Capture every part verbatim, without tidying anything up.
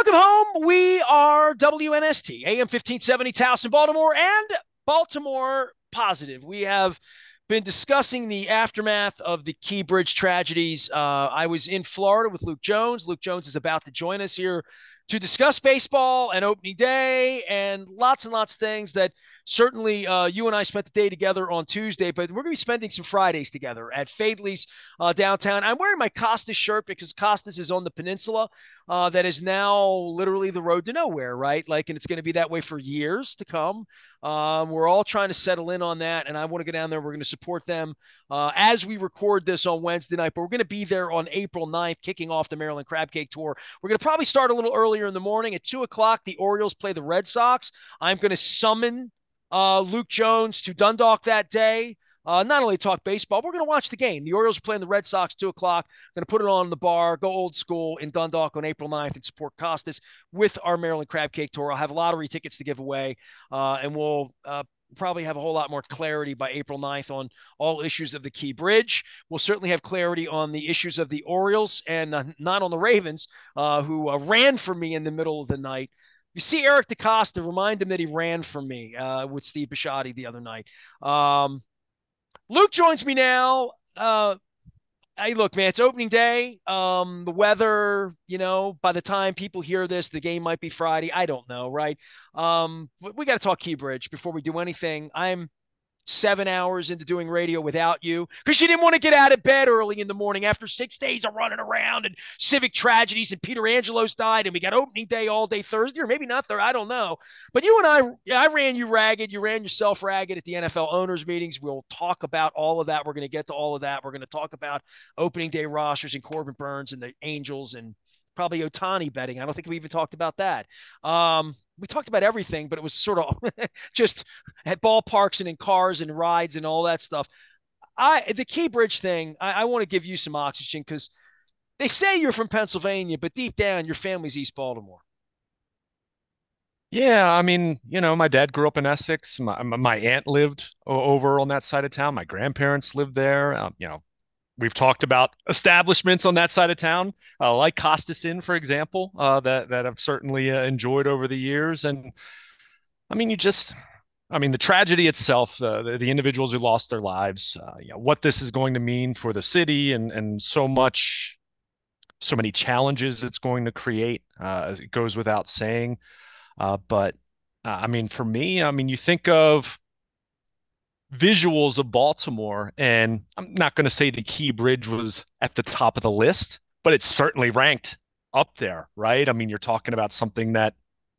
Welcome home. We are W N S T, A M fifteen seventy, Towson, Baltimore, and Baltimore Positive. We have been discussing the aftermath of the Key Bridge tragedies. Uh, I was in Florida with Luke Jones. Luke Jones is about to join us here to discuss baseball and opening day and lots and lots of things that certainly uh, you and I spent the day together on Tuesday, but we're going to be spending some Fridays together at Fadley's uh, downtown. I'm wearing my Costas shirt because Costas is on the peninsula uh, that is now literally the road to nowhere, right? Like, and it's going to be that way for years to come. Um, we're all trying to settle in on that, and I want to go down there. We're going to support them uh, as we record this on Wednesday night, but we're going to be there on April ninth, kicking off the Maryland Crab Cake Tour. We're going to probably start a little earlier in the morning. At two o'clock, the Orioles play the Red Sox. I'm going to summon uh, Luke Jones to Dundalk that day. Uh, not only talk baseball, we're going to watch the game. The Orioles are playing the Red Sox two o'clock. Going to put it on the bar, go old school in Dundalk on April ninth and support Costas with our Maryland Crab Cake Tour. I'll have lottery tickets to give away, uh, and we'll uh, probably have a whole lot more clarity by April ninth on all issues of the Key Bridge. We'll certainly have clarity on the issues of the Orioles and uh, not on the Ravens, uh, who uh, ran for me in the middle of the night. If you see Eric DeCosta, remind him that he ran for me uh, with Steve Bisciotti the other night. Um, Luke joins me now. Uh, hey, look, man, it's opening day. Um, the weather, you know, by the time people hear this, the game might be Friday. I don't know, right? Um, but we got to talk Key Bridge before we do anything. I'm seven hours into doing radio without you because you didn't want to get out of bed early in the morning after six days of running around and civic tragedies, and Peter Angelos died, and we got opening day all day Thursday, or maybe not there. I don't know. But you and I, I ran you ragged. You ran yourself ragged at the N F L owners meetings. We'll talk about all of that. We're going to get to all of that. We're going to talk about opening day rosters and Corbin Burns and the Angels and probably Ohtani betting. I don't think we even talked about that. Um, we talked about everything, but it was sort of just at ballparks and in cars and rides and all that stuff. I the Key Bridge thing, I, I want to give you some oxygen because they say you're from Pennsylvania, but deep down your family's East Baltimore. Yeah, I mean, you know, my dad grew up in Essex. My my my aunt lived o- over on that side of town. My grandparents lived there. Um, you know, we've talked about establishments on that side of town, uh, like Costas Inn, for example, uh, that that I've certainly uh, enjoyed over the years. And I mean, you just, I mean, the tragedy itself, the the, the individuals who lost their lives, uh, you know, what this is going to mean for the city, and and so much, so many challenges it's going to create. Uh, as it goes without saying. Uh, but uh, I mean, for me, I mean, you think of visuals of Baltimore, and I'm not going to say the Key Bridge was at the top of the list, but it's certainly ranked up there, right? I mean, you're talking about something that,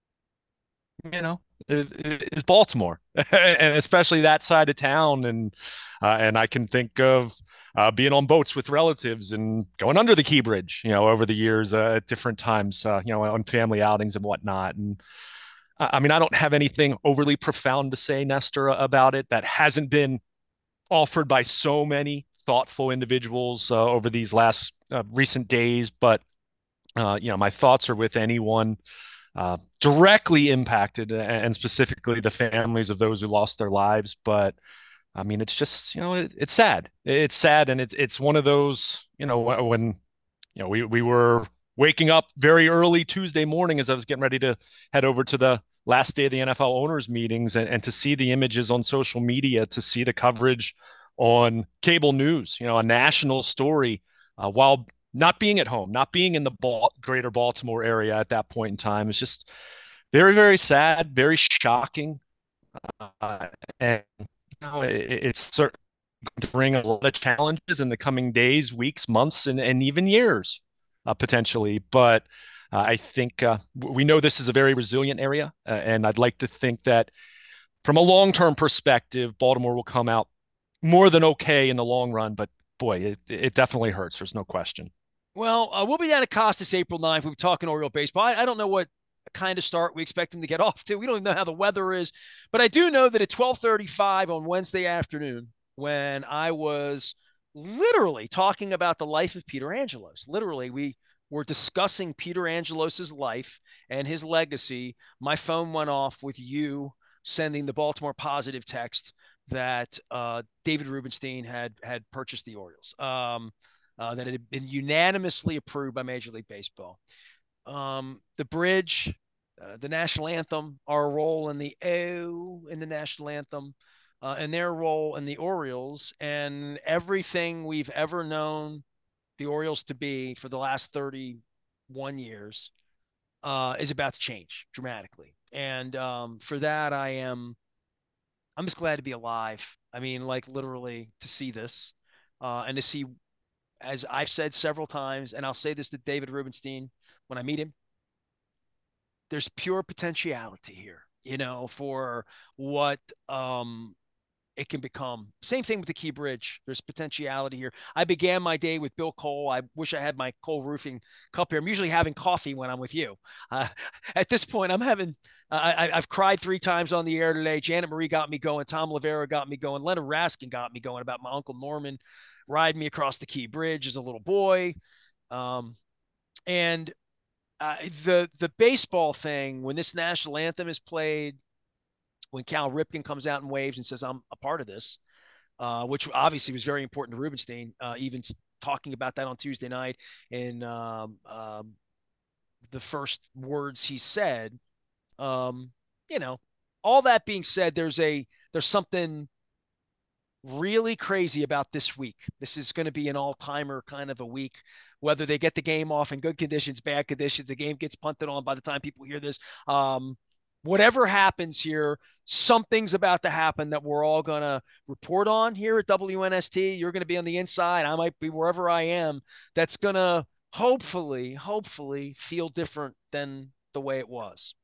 you know, is Baltimore, and especially that side of town. And uh, and I can think of uh, being on boats with relatives and going under the Key Bridge, you know, over the years uh, at different times, uh, you know, on family outings and whatnot. And I mean, I don't have anything overly profound to say, Nestor, about it that hasn't been offered by so many thoughtful individuals uh, over these last uh, recent days. But uh, you know, my thoughts are with anyone uh, directly impacted, and specifically the families of those who lost their lives. But I mean, it's just, you know, it, it's sad. It's sad, and it's it's one of those, you know, when you know we we were waking up very early Tuesday morning as I was getting ready to head over to the last day of the N F L owners meetings, and, and to see the images on social media, to see the coverage on cable news, you know, a national story, uh, while not being at home, not being in the Bal- greater Baltimore area at that point in time. It's just very, very sad, very shocking. Uh, and you know, it, it's certainly going to bring a lot of challenges in the coming days, weeks, months, and, and even years, uh, potentially. But uh, I think uh, we know this is a very resilient area, uh, and I'd like to think that from a long-term perspective, Baltimore will come out more than okay in the long run. But boy, it, it definitely hurts. There's no question. Well, uh, we'll be down at Costas April ninth. We'll be talking Oriole baseball. I, I don't know what kind of start we expect them to get off to. We don't even know how the weather is, but I do know that at twelve thirty-five on Wednesday afternoon, when I was literally talking about the life of Peter Angelos, literally we were discussing Peter Angelos's life and his legacy. My phone went off with you sending the Baltimore Positive text that uh, David Rubenstein had had purchased the Orioles. Um, uh, that it had been unanimously approved by Major League Baseball. Um, the bridge, uh, the national anthem, our role in the O in the national anthem, uh, and their role in the Orioles, and everything we've ever known the Orioles to be for the last thirty-one years uh, is about to change dramatically. And um, for that, I am I'm just glad to be alive. I mean, like literally to see this uh, and to see, as I've said several times, and I'll say this to David Rubenstein when I meet him, there's pure potentiality here, you know, for what um, it can become. Same thing with the Key Bridge. There's potentiality here. I began my day with Bill Cole. I wish I had my Cole Roofing cup here. I'm usually having coffee when I'm with you. Uh, at this point, I'm having. Uh, I, I've cried three times on the air today. Janet Marie got me going. Tom Lavera got me going. Leonard Raskin got me going about my uncle Norman riding me across the Key Bridge as a little boy. Um, and uh, the the baseball thing, when this national anthem is played, when Cal Ripken comes out and waves and says, "I'm a part of this," uh, which obviously was very important to Rubenstein, uh, even talking about that on Tuesday night. And um, um, the first words he said, um, you know, all that being said, there's a there's something really crazy about this week. This is going to be an all-timer kind of a week. Whether they get the game off in good conditions, bad conditions, the game gets punted on by the time people hear this. Um, whatever happens here, something's about to happen that we're all going to report on here at W N S T. You're going to be on the inside. I might be wherever I am. That's going to hopefully, hopefully feel different than the way it was.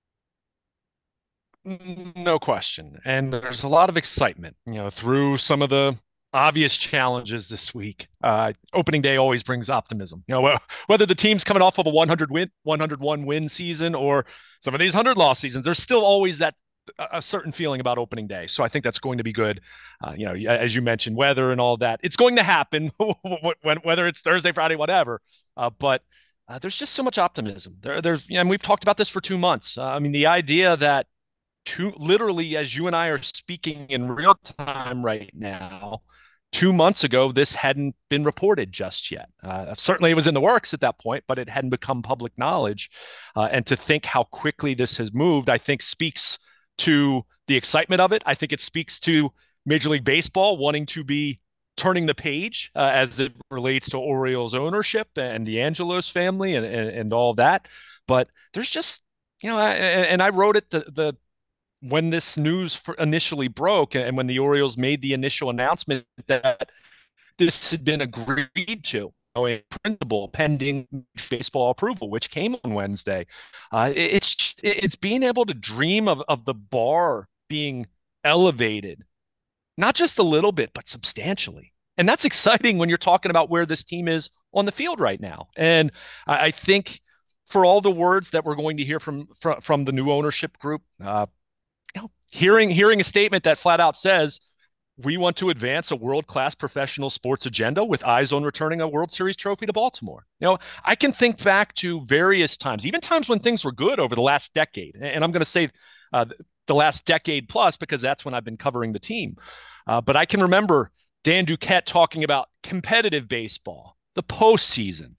No question. And there's a lot of excitement, you know, through some of the obvious challenges this week. Uh, opening day always brings optimism. You know, whether the team's coming off of a one hundred win, one hundred one win season or some of these one hundred loss seasons, there's still always that a certain feeling about opening day. So I think that's going to be good. Uh, you know, as you mentioned, weather and all that, it's going to happen whether it's Thursday, Friday, whatever. Uh, but uh, there's just so much optimism there. There's, you know, and we've talked about this for two months. Uh, I mean, the idea that two literally as you and I are speaking in real time right now, two months ago this hadn't been reported just yet. Uh, certainly it was in the works at that point, but it hadn't become public knowledge. Uh, and to think how quickly this has moved, I think speaks to the excitement of it. I think it speaks to Major League Baseball wanting to be turning the page uh, as it relates to Orioles ownership and the Angelos family and, and, and all of that. But there's just, you know, I, and I wrote it the, the when this news initially broke and when the Orioles made the initial announcement that this had been agreed to in principle pending baseball approval, which came on Wednesday. Uh, it's it's being able to dream of, of the bar being elevated, not just a little bit, but substantially. And that's exciting when you're talking about where this team is on the field right now. And I, I think for all the words that we're going to hear from from, from the new ownership group, uh, you know, hearing hearing a statement that flat out says we want to advance a world-class professional sports agenda with eyes on returning a World Series trophy to Baltimore. You know, I can think back to various times, even times when things were good over the last decade, and I'm going to say uh, the last decade plus because that's when I've been covering the team. Uh, but I can remember Dan Duquette talking about competitive baseball, the postseason.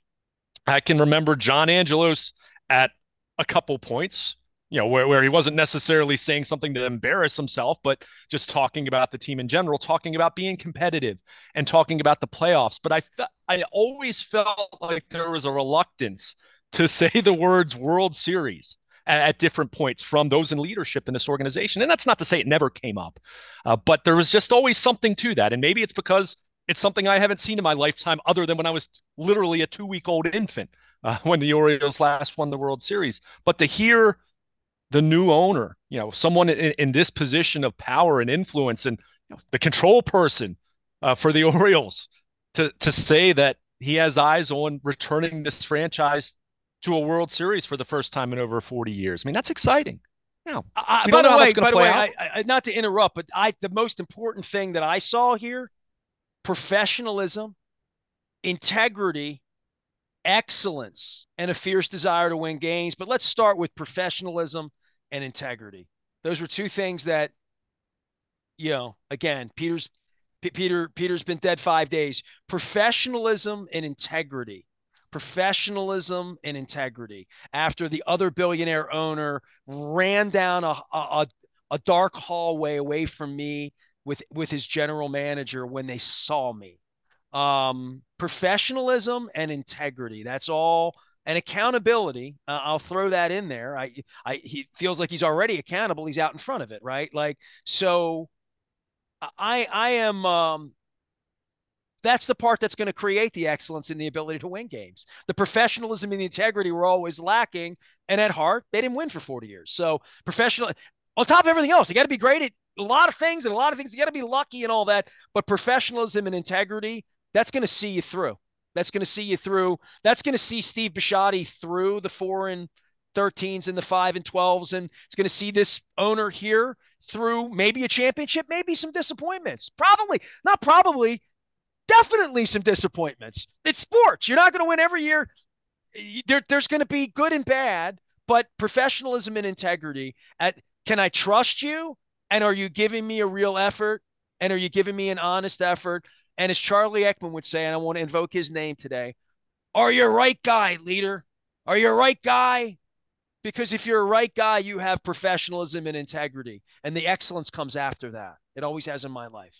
I can remember John Angelos at a couple points, you know, where, where he wasn't necessarily saying something to embarrass himself, but just talking about the team in general, talking about being competitive and talking about the playoffs. But I, fe- I always felt like there was a reluctance to say the words World Series at, at different points from those in leadership in this organization. And that's not to say it never came up, uh, but there was just always something to that. And maybe it's because it's something I haven't seen in my lifetime other than when I was literally a two week old infant uh, when the Orioles last won the World Series. But to hear the new owner, you know, someone in, in this position of power and influence and you know, the control person uh, for the Orioles to, to say that he has eyes on returning this franchise to a World Series for the first time in over forty years. I mean, that's exciting. Now, I, we by don't know the how that's way, going by to the play way, out. I, I not to interrupt, but I the most important thing that I saw here: professionalism, integrity, excellence, and a fierce desire to win games. But let's start with professionalism and integrity. Those were two things that, you know, again, Peter's P- Peter Peter's been dead five days. Professionalism and integrity professionalism and integrity. After the other billionaire owner ran down a, a, a dark hallway away from me with, with his general manager when they saw me. Um, professionalism and integrity. That's all. And accountability. Uh, I'll throw that in there. I, I, he feels like he's already accountable. He's out in front of it, right? Like, so I, I am, um, that's the part that's going to create the excellence and the ability to win games. The professionalism and the integrity were always lacking. And at heart, they didn't win for forty years. So professional, on top of everything else, you got to be great at a lot of things and a lot of things. You got to be lucky and all that. But professionalism and integrity, that's going to see you through. That's going to see you through. That's going to see Steve Bisciotti through the four and thirteens and the five and twelves. And it's going to see this owner here through maybe a championship, maybe some disappointments. Probably, not probably, definitely some disappointments. It's sports. You're not going to win every year. There, there's going to be good and bad, but professionalism and integrity. At, can I trust you? And are you giving me a real effort? And are you giving me an honest effort? And as Charlie Ekman would say, and I want to invoke his name today, are you a right guy, leader? Are you a right guy? Because if you're a right guy, you have professionalism and integrity. And the excellence comes after that. It always has in my life.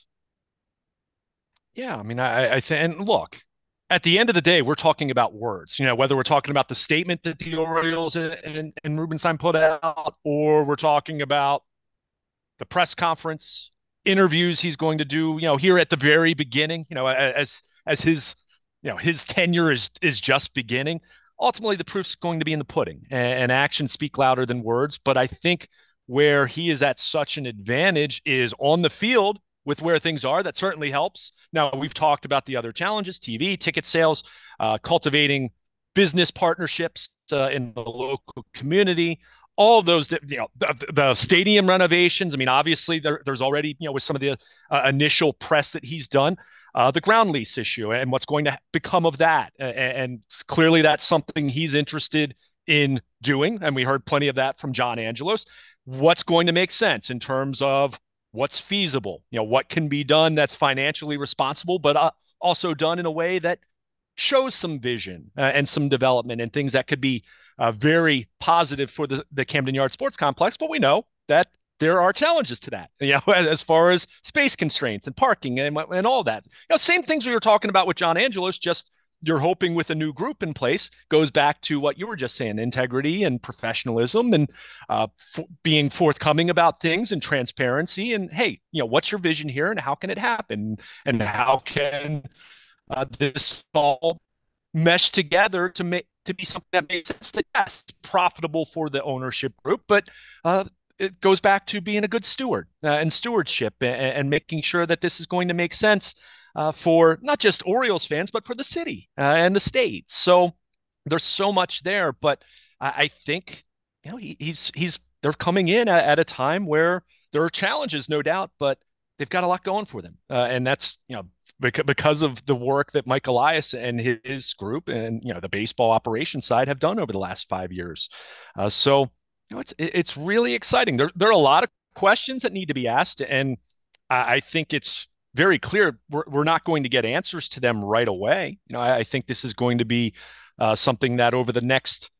Yeah, I mean, I, I think, and look, at the end of the day, we're talking about words. You know, whether we're talking about the statement that the Orioles and, and, and Rubenstein put out, or we're talking about the press conference, interviews he's going to do. You know, here at the very beginning. You know, as as his you know his tenure is is just beginning. Ultimately, the proof's going to be in the pudding, and, and actions speak louder than words. But I think where he is at such an advantage is on the field with where things are. That certainly helps. Now, we've talked about the other challenges: T V, ticket sales, uh, cultivating business partnerships uh, in the local community, all of those, you know, the, the stadium renovations. I mean, obviously there, there's already, you know, with some of the uh, initial press that he's done, uh, the ground lease issue and what's going to become of that. And, and clearly that's something he's interested in doing. And we heard plenty of that from John Angelos. What's going to make sense in terms of what's feasible, you know, what can be done that's financially responsible, but uh, also done in a way that shows some vision uh, and some development and things that could be uh, very positive for the, the Camden Yards Sports Complex. But we know that there are challenges to that, you know, as far as space constraints and parking and, and all that. You know, same things we were talking about with John Angelos, just you're hoping with a new group in place goes back to what you were just saying, integrity and professionalism and uh, f- being forthcoming about things and transparency. And, hey, you know, what's your vision here and how can it happen? And how can uh, this all mesh together to make to be something that makes sense, that yes, profitable for the ownership group, but uh, it goes back to being a good steward uh, and stewardship and, and making sure that this is going to make sense uh, for not just Orioles fans, but for the city uh, and the state. So there's so much there, but I, I think you know he, he's he's they're coming in at, at a time where there are challenges, no doubt, but they've got a lot going for them, uh, and that's you know because of the work that Mike Elias and his group and you know the baseball operations side have done over the last five years. Uh, so you know, it's it's really exciting. There there are a lot of questions that need to be asked, and I, I think it's very clear we're we're not going to get answers to them right away. You know, I, I think this is going to be uh, something that over the next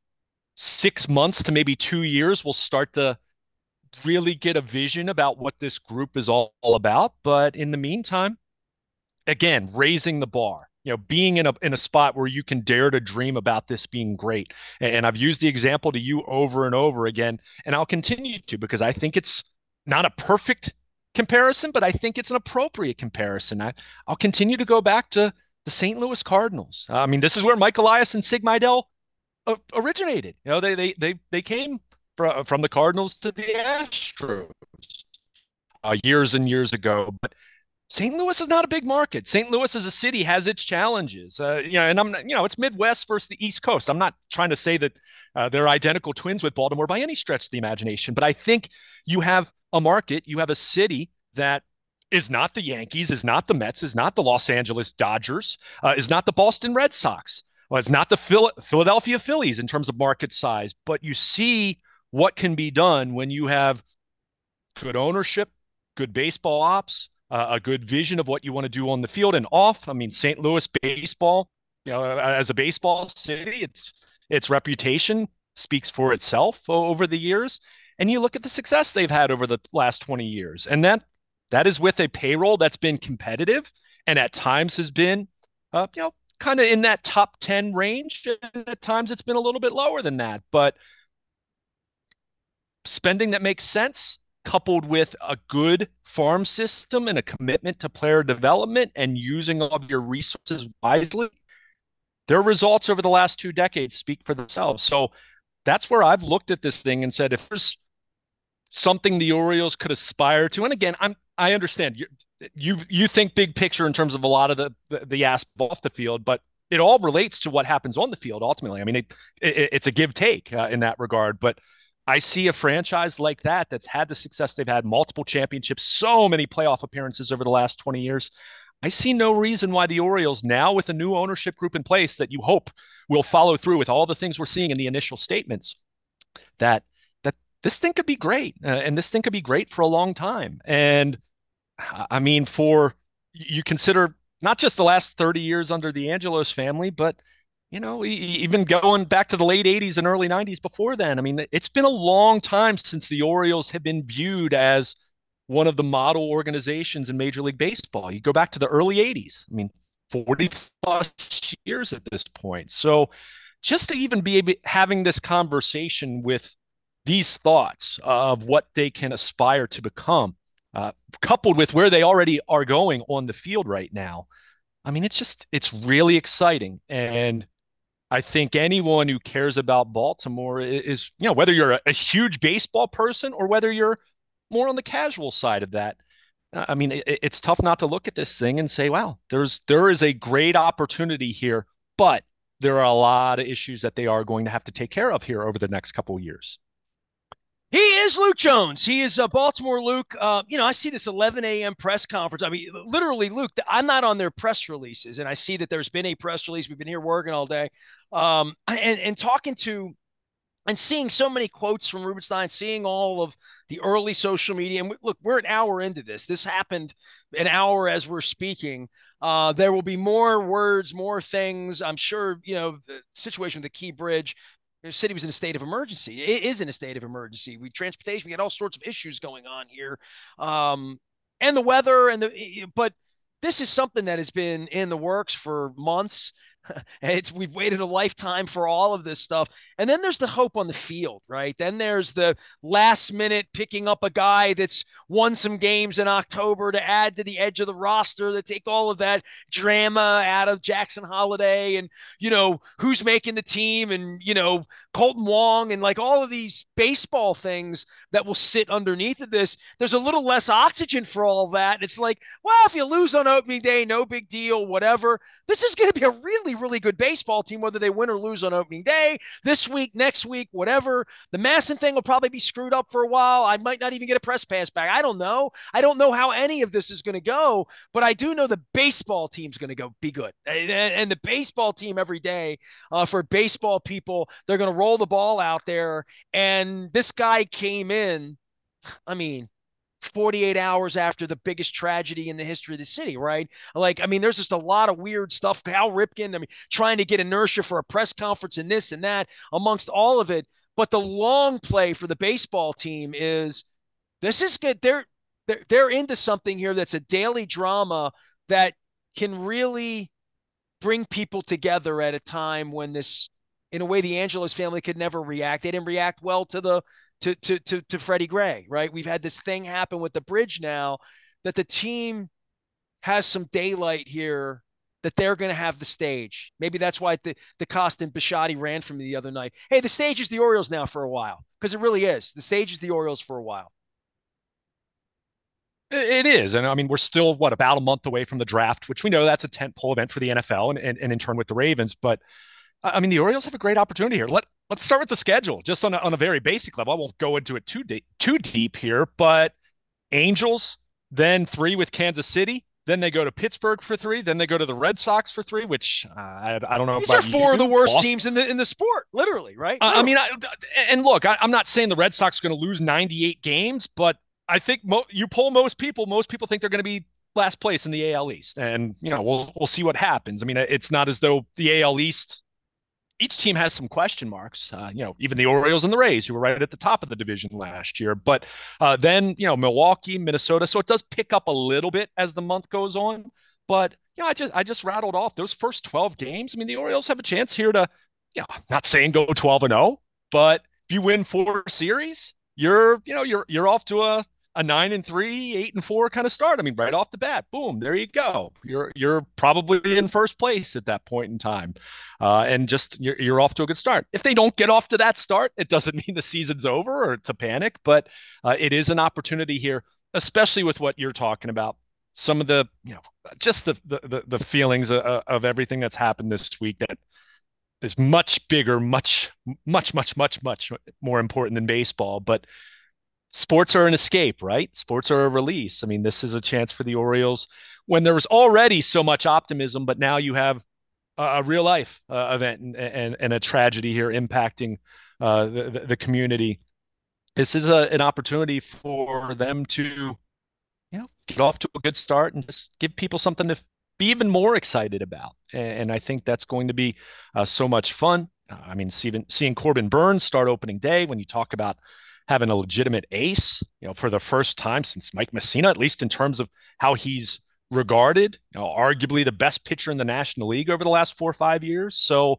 six months to maybe two years we'll start to really get a vision about what this group is all, all about. But in the meantime, again, raising the bar, you know, being in a in a spot where you can dare to dream about this being great. And I've used the example to you over and over again, and I'll continue to because I think it's not a perfect comparison, but I think it's an appropriate comparison. I, I'll continue to go back to the Saint Louis Cardinals. I mean, this is where Mike Elias and Sig Mejdal uh, originated. You know, they they they they came from from the Cardinals to the Astros uh, years and years ago, but Saint Louis is not a big market. Saint Louis as a city has its challenges. Uh, you know, and I'm, you know, it's Midwest versus the East Coast. I'm not trying to say that uh, they're identical twins with Baltimore by any stretch of the imagination, but I think you have a market, you have a city that is not the Yankees, is not the Mets, is not the Los Angeles Dodgers, uh, is not the Boston Red Sox. Well, it's not the Phil- Philadelphia Phillies in terms of market size, but you see what can be done when you have good ownership, good baseball ops, uh, a good vision of what you want to do on the field and off. I mean, Saint Louis baseball You know, as a baseball city, its its reputation speaks for itself over the years. And you look at the success they've had over the last twenty years, and that that is with a payroll that's been competitive and at times has been, uh, you know, kind of in that top ten range. And at times it's been a little bit lower than that. But spending that makes sense, coupled with a good farm system and a commitment to player development and using all of your resources wisely, their results over the last two decades speak for themselves. So that's where I've looked at this thing and said, if there's something the Orioles could aspire to, and again, I'm I understand you you you think big picture in terms of a lot of the the, the aspect off the field, but it all relates to what happens on the field ultimately. I mean, it, it it's a give take uh, in that regard, but I see a franchise like that that's had the success they've had, multiple championships, so many playoff appearances over the last twenty years. I see no reason why the Orioles, now with a new ownership group in place that you hope will follow through with all the things we're seeing in the initial statements, that that this thing could be great, uh, and this thing could be great for a long time. And I mean, for you consider not just the last thirty years under the Angelos family, but you know, even going back to the late eighties and early nineties before then. I mean, it's been a long time since the Orioles have been viewed as one of the model organizations in Major League Baseball. You go back to the early eighties. I mean, forty plus years at this point. So just to even be able, having this conversation with these thoughts of what they can aspire to become, uh, coupled with where they already are going on the field right now, I mean, it's just, it's really exciting. And I think anyone who cares about Baltimore is, you know, whether you're a, a huge baseball person or whether you're more on the casual side of that. I mean, it, it's tough not to look at this thing and say, wow, there's there is a great opportunity here, but there are a lot of issues that they are going to have to take care of here over the next couple of years. He is Luke Jones. He is uh, Baltimore Luke. Uh, you know, I see this eleven a.m. press conference. I mean, literally, Luke, I'm not on their press releases, and I see that there's been a press release. We've been here working all day, um, and, and talking to and seeing so many quotes from Rubenstein, seeing all of the early social media. And look, we're an hour into this. This happened an hour as we're speaking. Uh, there will be more words, more things. I'm sure, you know, the situation with the Key Bridge, the city was in a state of emergency. It is in a state of emergency. We transportation, we had all sorts of issues going on here. Um, and the weather and the, but this is something that has been in the works for months. It's we've waited a lifetime for all of this stuff. And then there's the hope on the field, right? Then there's the last minute picking up a guy that's won some games in October to add to the edge of the roster, that take all of that drama out of Jackson Holiday and, you know, who's making the team and, you know, Colton Wong and like all of these baseball things that will sit underneath of this. There's a little less oxygen for all that. It's like, well, if you lose on opening day, no big deal, whatever. This is going to be a really, really good baseball team, whether they win or lose on opening day, this week, next week, whatever. The Masson thing will probably be screwed up for a while. I might not even get a press pass back. I don't know. I don't know how any of this is going to go, but I do know the baseball team's going to go be good. And, and the baseball team every day, uh, for baseball people, they're going to roll the ball out there. And this guy came in, I mean, forty-eight hours after the biggest tragedy in the history of the city, right? Like, I mean, there's just a lot of weird stuff. Cal Ripken, I mean, trying to get inertia for a press conference and this and that amongst all of it. But the long play for the baseball team is this is good. They're they're they're into something here that's a daily drama that can really bring people together at a time when this, in a way, the Angelos family could never react. They didn't react well to the to to to to Freddie Gray, right? We've had this thing happen with the bridge now that the team has some daylight here, that they're going to have the stage. Maybe that's why the the cost and Bisciotti ran from me the other night. Hey, the stage is the Orioles now for a while, because it really is. The stage is the Orioles for a while. It is. And I mean, we're still, what, about a month away from the draft, which we know that's a tentpole event for the N F L and, and, and in turn with the Ravens. But I mean, the Orioles have a great opportunity here. Let, let's start with the schedule, just on a, on a very basic level. I won't go into it too deep, too deep here, but Angels, then three with Kansas City. Then they go to Pittsburgh for three. Then they go to the Red Sox for three, which uh, I, I don't know These about are four you. of the worst Boston. teams in the in the sport, literally, right? Uh, Literally. I mean, I, and look, I, I'm not saying the Red Sox are going to lose ninety-eight games, but I think mo- you poll most people, most people think they're going to be last place in the A L East, and you know we'll we'll see what happens. I mean, it's not as though the A L East, each team has some question marks. Uh, you know, even the Orioles and the Rays, who were right at the top of the division last year. But uh, then, you know, Milwaukee, Minnesota. So it does pick up a little bit as the month goes on. But you know, I just I just rattled off those first twelve games. I mean, the Orioles have a chance here to, you know, I'm not saying go twelve and oh, but if you win four series, you're you know you're you're off to a a nine and three, eight and four kind of start. I mean, right off the bat, boom, there you go. You're you're probably in first place at that point in time, uh, and just you're you're off to a good start. If they don't get off to that start, it doesn't mean the season's over or to panic, but uh, it is an opportunity here, especially with what you're talking about. Some of the you know just the the the feelings of, of everything that's happened this week that is much bigger, much much much much much more important than baseball, but sports are an escape, right? Sports are a release. I mean, this is a chance for the Orioles when there was already so much optimism, but now you have a, a real life uh, event and, and, and a tragedy here impacting uh, the, the community. This is a, an opportunity for them to, you know, get off to a good start and just give people something to be even more excited about. And, and I think that's going to be uh, so much fun. Uh, I mean, seeing, seeing Corbin Burnes start opening day, when you talk about having a legitimate ace, you know, for the first time since Mike Mussina, at least in terms of how he's regarded, you know, arguably the best pitcher in the National League over the last four or five years. So,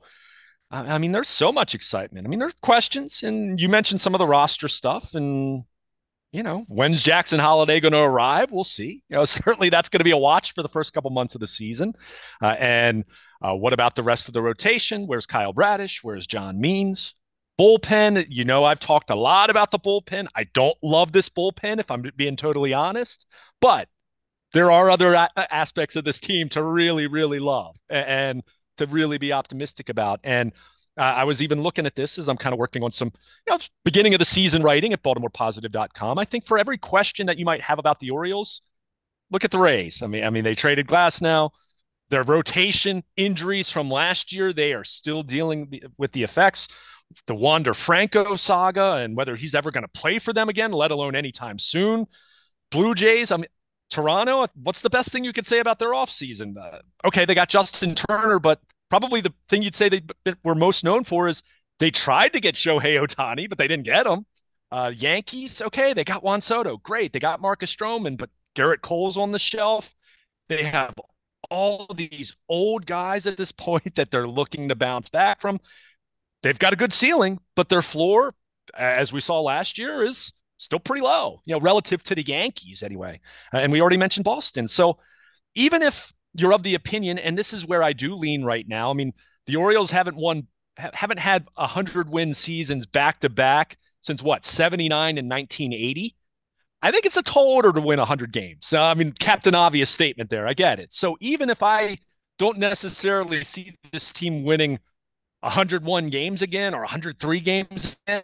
I mean, there's so much excitement. I mean, there's questions, and you mentioned some of the roster stuff, and you know, when's Jackson Holiday going to arrive? We'll see. You know, certainly that's going to be a watch for the first couple months of the season. Uh, and uh, what about the rest of the rotation? Where's Kyle Bradish? Where's John Means? Bullpen, you know, I've talked a lot about the bullpen. I don't love this bullpen, if I'm being totally honest, but there are other a- aspects of this team to really, really love and to really be optimistic about. And uh, I was even looking at this as I'm kind of working on some, you know, beginning of the season writing at Baltimore Positive dot com. I think for every question that you might have about the Orioles, look at the Rays. I mean, I mean, they traded Glasnow. Their rotation injuries from last year, they are still dealing with the effects. The Wander Franco saga and whether he's ever going to play for them again, let alone anytime soon. Blue Jays, I mean, Toronto, what's the best thing you could say about their offseason? Uh, okay, they got Justin Turner, but probably the thing you'd say they were most known for is they tried to get Shohei Ohtani, but they didn't get him. Uh, Yankees, okay, they got Juan Soto. Great. They got Marcus Stroman, but Garrett Cole's on the shelf. They have all these old guys at this point that they're looking to bounce back from. They've got a good ceiling, but their floor, as we saw last year, is still pretty low, you know, relative to the Yankees anyway. Uh, and we already mentioned Boston. So even if you're of the opinion, and this is where I do lean right now, I mean, the Orioles haven't won, ha- haven't had one hundred win seasons back to back since what, seventy-nine and nineteen eighty. I think it's a tall order to win one hundred games. Uh, I mean, Captain Obvious statement there. I get it. So even if I don't necessarily see this team winning one hundred one games again or one hundred three games again,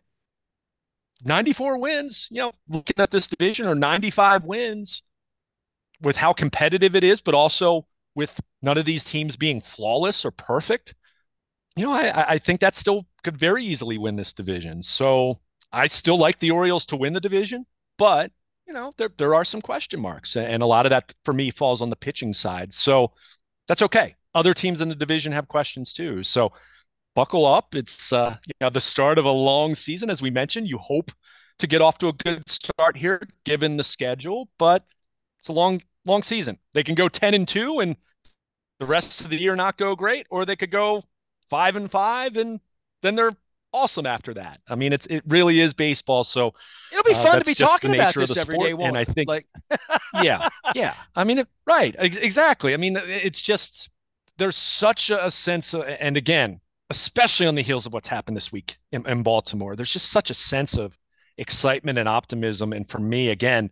ninety-four wins, you know, looking at this division, or ninety-five wins with how competitive it is, but also with none of these teams being flawless or perfect, you know, I, I think that still could very easily win this division. So I still like the Orioles to win the division, but, you know, there, there are some question marks. And a lot of that for me falls on the pitching side. So that's okay. Other teams in the division have questions too. So buckle up. It's uh, you know, the start of a long season. As we mentioned, you hope to get off to a good start here, given the schedule, but it's a long, long season. They can go ten and two and the rest of the year not go great, or they could go five and five and then they're awesome after that. I mean, it's it really is baseball. So it'll be uh, fun to be that's just the talking about nature of this the every sport. day. Won't And I it? think, Like, yeah, yeah. I mean, it, right, ex- exactly. I mean, it's just there's such a, a sense of, and again, especially on the heels of what's happened this week in, in Baltimore, there's just such a sense of excitement and optimism. And for me, again,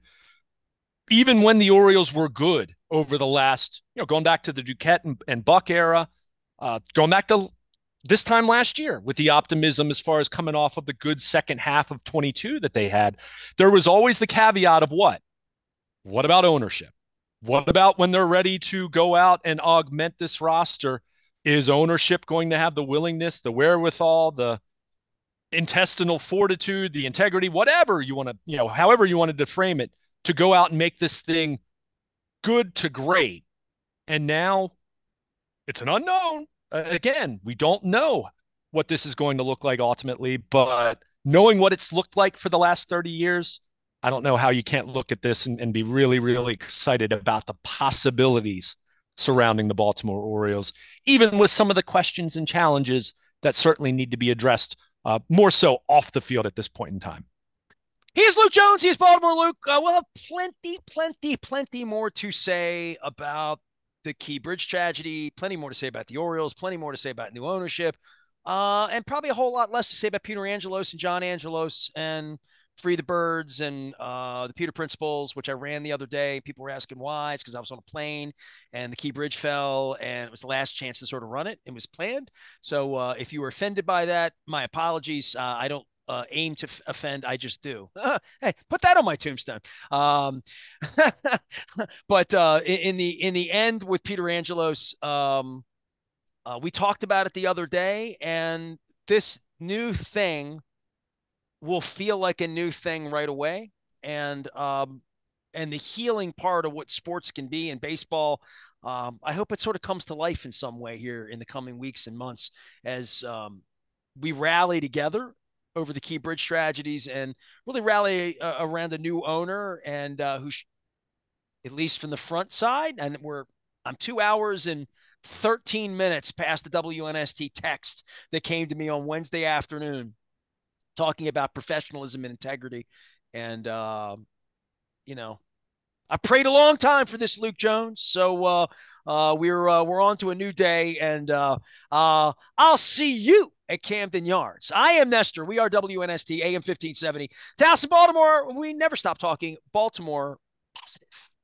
even when the Orioles were good over the last, you know, going back to the Duquette and, and Buck era, uh, going back to this time last year with the optimism as far as coming off of the good second half of twenty-two that they had, there was always the caveat of what? What about ownership? What about when they're ready to go out and augment this roster? Is ownership going to have the willingness, the wherewithal, the intestinal fortitude, the integrity, whatever you want to, you know, however you wanted to frame it, to go out and make this thing good to great. And now it's an unknown. Uh, again, we don't know what this is going to look like ultimately, but knowing what it's looked like for the last thirty years, I don't know how you can't look at this and, and be really, really excited about the possibilities surrounding the Baltimore Orioles, even with some of the questions and challenges that certainly need to be addressed uh, more so off the field at this point in time. He is Luke Jones. He is Baltimore Luke. Uh, we'll have plenty, plenty, plenty more to say about the Key Bridge tragedy, plenty more to say about the Orioles, plenty more to say about new ownership, uh, and probably a whole lot less to say about Peter Angelos and John Angelos and Free the Birds and uh, the Peter Principles, which I ran the other day. People were asking why. It's because I was on a plane and the Key Bridge fell, and it was the last chance to sort of run it. It was planned. So uh, if you were offended by that, my apologies. Uh, I don't uh, aim to f- offend. I just do. Hey, put that on my tombstone. Um, but uh, in, in the in the end, with Peter Angelos, um, uh, we talked about it the other day, and this new thing will feel like a new thing right away. And um, and the healing part of what sports can be in baseball. Um, I hope it sort of comes to life in some way here in the coming weeks and months as um, we rally together over the Key Bridge tragedies and really rally uh, around a new owner and uh, who, sh- at least from the front side, and we're I'm two hours and thirteen minutes past the W N S T text that came to me on Wednesday afternoon talking about professionalism and integrity. And, uh, you know, I prayed a long time for this, Luke Jones. So uh, uh, we're uh, we're on to a new day, and uh, uh, I'll see you at Camden Yards. I am Nestor. We are W N S T A M fifteen seventy. Towson, Baltimore. We never stop talking Baltimore positive.